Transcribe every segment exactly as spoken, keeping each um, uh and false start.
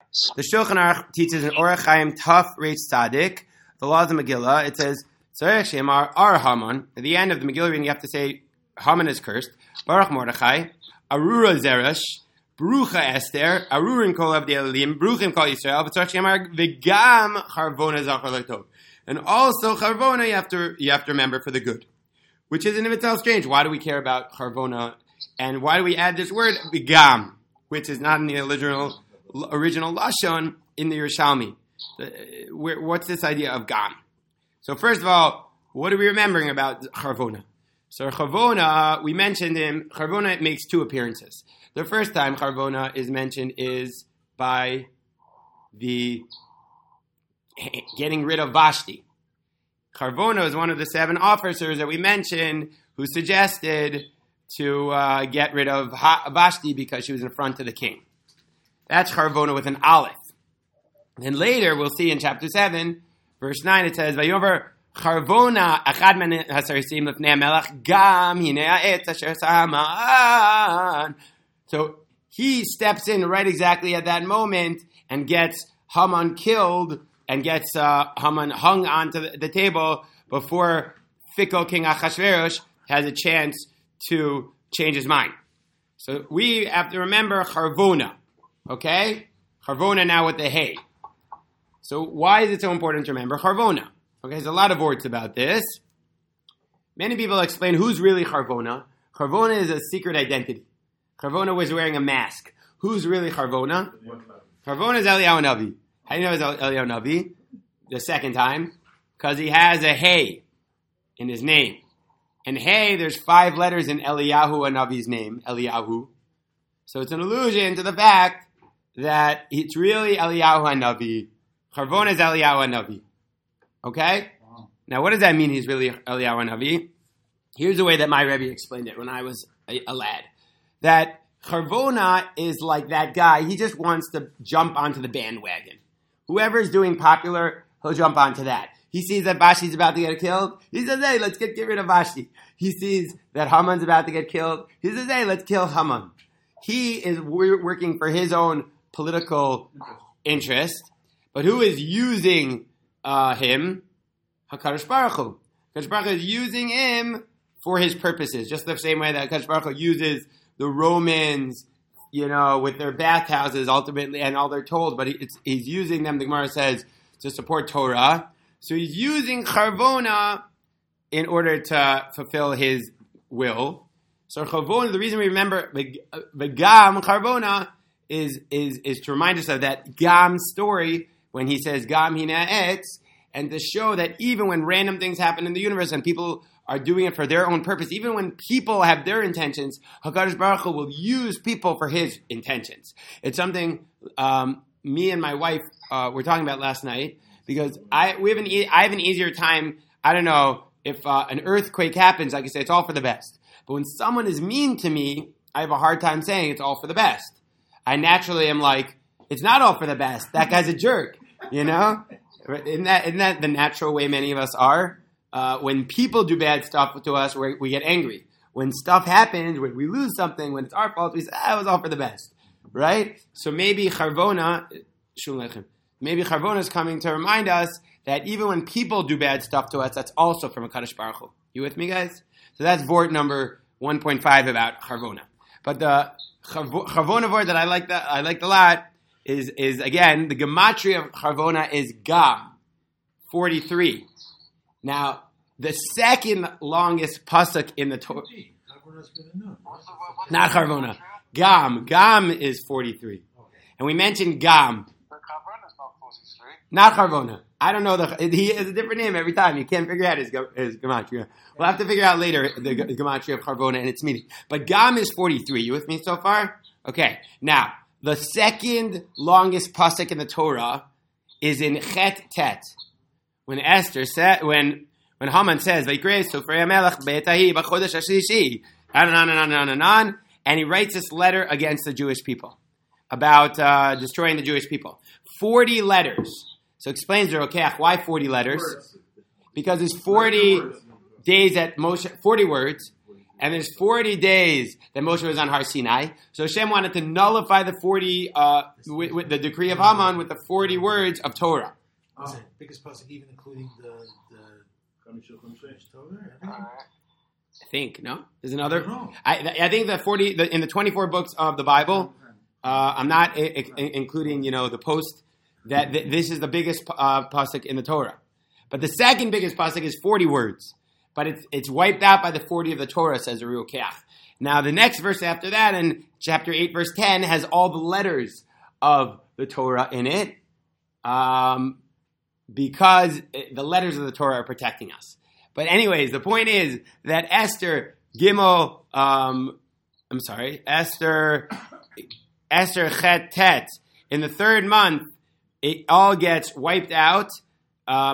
The Shulchan Aruch teaches in Orach Chaim Taf Reish Tzadik, the laws of Megillah. It says, Tzarech Shemar Ar Haman. At the end of the Megillah reading, you have to say, Haman is cursed. Baruch Mordechai, Arura Zeresh, Barucha Esther, Arurin Kol Avdei Elim, Baruchim Kol Yisrael, Tzarech Shemar V'gam Charvona Zachar L'Tov. And also Charvona you have to you have to remember for the good. Which is in itself strange. Why do we care about Charvona? And why do we add this word, V'gam, which is not in the original original Lashon in the Yerushalmi? What's this idea of Gam? So first of all, what are we remembering about Charvona? So Charvona, we mentioned him. Charvona makes two appearances. The first time Charvona is mentioned is by the getting rid of Vashti. Charvona is one of the seven officers that we mentioned who suggested to uh, get rid of Vashti because she was in front of the king. That's Charvona with an aleph. Then later, we'll see in chapter seven, verse nine, it says, Vayover Charvona achad men hasarisim lefnei melech gam hinei ha'etz asher sahaman. So he steps in right exactly at that moment and gets Haman killed and gets uh, Haman hung onto the, the table before fickle King Achashverosh has a chance to change his mind. So we have to remember Charvona, okay? Charvona now with the hay. So why is it so important to remember Charvona? Okay, there's a lot of words about this. Many people explain who's really Charvona. Charvona is a secret identity. Charvona was wearing a mask. Who's really Charvona? Charvona is Eliyahu Navi. How do you know it's Eliyahu Navi? The second time. Because he has a hey in his name. And hey, there's five letters in Eliyahu Navi's name, Eliyahu. So it's an allusion to the fact that it's really Eliyahu Navi. Charvona is Eliyahu Navi. Okay? Wow. Now, what does that mean he's really Eliyahu Navi? Here's the way that my Rebbe explained it when I was a, a lad. That Charvona is like that guy. He just wants to jump onto the bandwagon. Whoever is doing popular, he'll jump onto that. He sees that Vashti's about to get killed. He says, hey, let's get, get rid of Vashti. He sees that Haman's about to get killed. He says, hey, let's kill Haman. He is working for his own political interest. But who is using uh, him? HaKadosh Baruch Hu. HaKadosh Baruch Hu is using him for his purposes. Just the same way that HaKadosh Baruch Hu uses the Romans, you know, with their bathhouses ultimately and all they're told. But he, it's, he's using them, the Gemara says, to support Torah. So he's using Charvona in order to fulfill his will. So Charvona, the reason we remember the Gam Charvona is is is to remind us of that Gam story when he says Gam Hina Etz, and to show that even when random things happen in the universe and people are doing it for their own purpose, even when people have their intentions, HaKadosh Baruch Hu will use people for his intentions. It's something um, me and my wife uh, were talking about last night. Because I we have an e- I have an easier time. I don't know if uh, an earthquake happens. I can say it's all for the best. But when someone is mean to me, I have a hard time saying it's all for the best. I naturally am like, it's not all for the best. That guy's a jerk. You know, isn't that isn't that the natural way many of us are? Uh, when people do bad stuff to us, we we get angry. When stuff happens, when we lose something, when it's our fault, we say, ah, it was all for the best, right? So maybe Charvona, Maybe Charvona is coming to remind us that even when people do bad stuff to us, that's also from a HaKadosh Baruch Hu. You with me, guys? So that's vort number one point five about Charvona. But the Charvona vort that I like that I liked a lot is is again the gematria of Charvona is Gam, forty-three. Now the second longest pasuk in the Torah, not Charvona, Gam. Gam is forty-three, and we mentioned Gam. Not Charvona. I don't know. The He has a different name every time. You can't figure out his, his gematria. We'll have to figure out later the gematria of Charvona and its meaning. But Gam is forty-three. You with me so far? Okay. Now, the second longest pasuk in the Torah is in Chet Tet. When Esther said, when when Haman says, "Vayikre Sofrei HaMelech be'etahi b'chodesh hashlishi," on and on and on and on and on, and he writes this letter against the Jewish people about uh, destroying the Jewish people. Forty letters. So explains the Rokeach, why forty letters? Because it's forty days at Moshe, forty words, and there's forty days that Moshe was on Har Sinai. So Hashem wanted to nullify the forty, uh, with, with the decree of Haman with the forty words of Torah. Oh, biggest pasuk, even including the the Torah. I think no. There's another. No. I, I think the forty the, in the twenty-four books of the Bible. Uh, I'm not I- I- including you know the post that th- this is the biggest uh, pasuk in the Torah, but the second biggest pasuk is forty words. But it's it's wiped out by the forty of the Torah, says the Ruach. Now the next verse after that, in chapter eight, verse ten, has all the letters of the Torah in it, um, because it, the letters of the Torah are protecting us. But anyways, the point is that Esther Gimel, um, I'm sorry, Esther Esther Chet Tet, in the third month, it all gets wiped out. Uh,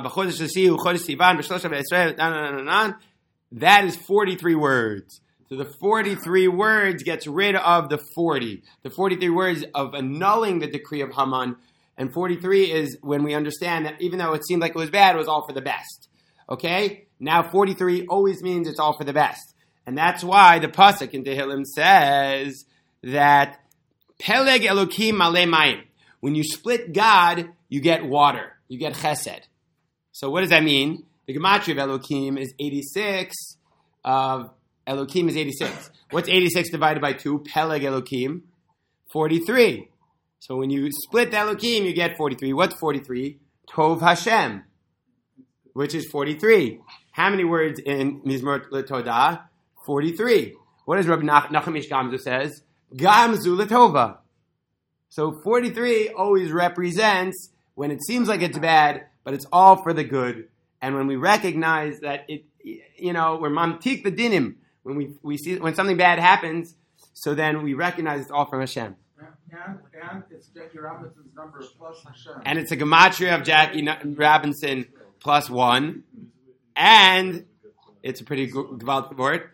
that is forty-three words. So the forty-three words gets rid of the forty. The forty-three words of annulling the decree of Haman. And forty-three is when we understand that even though it seemed like it was bad, it was all for the best. Okay? Now forty-three always means it's all for the best. And that's why the Pasuk in Tehillim says that Peleg Elokim Malei Mayim. When you split God, you get water. You get chesed. So what does that mean? The gematria of Elokim is eighty-six. Uh, Elokim is eighty-six. What's eighty-six divided by two? Peleg Elokim, forty-three. So when you split the Elokim, you get forty-three. What's forty-three? Tov Hashem, which is forty-three. How many words in Mizmor L'Todah? forty-three. What does Rabbi Nach- Nachum Ish Gamzu says? Gamzu L'Tova. So forty-three always represents when it seems like it's bad, but it's all for the good. And when we recognize that it, you know, we're mamtik the dinim, when we we see when something bad happens, so then we recognize it's all from Hashem. And, and it's Jackie Robinson's number plus Hashem. And it's a gematria of Jackie Robinson plus one, and it's a pretty good word.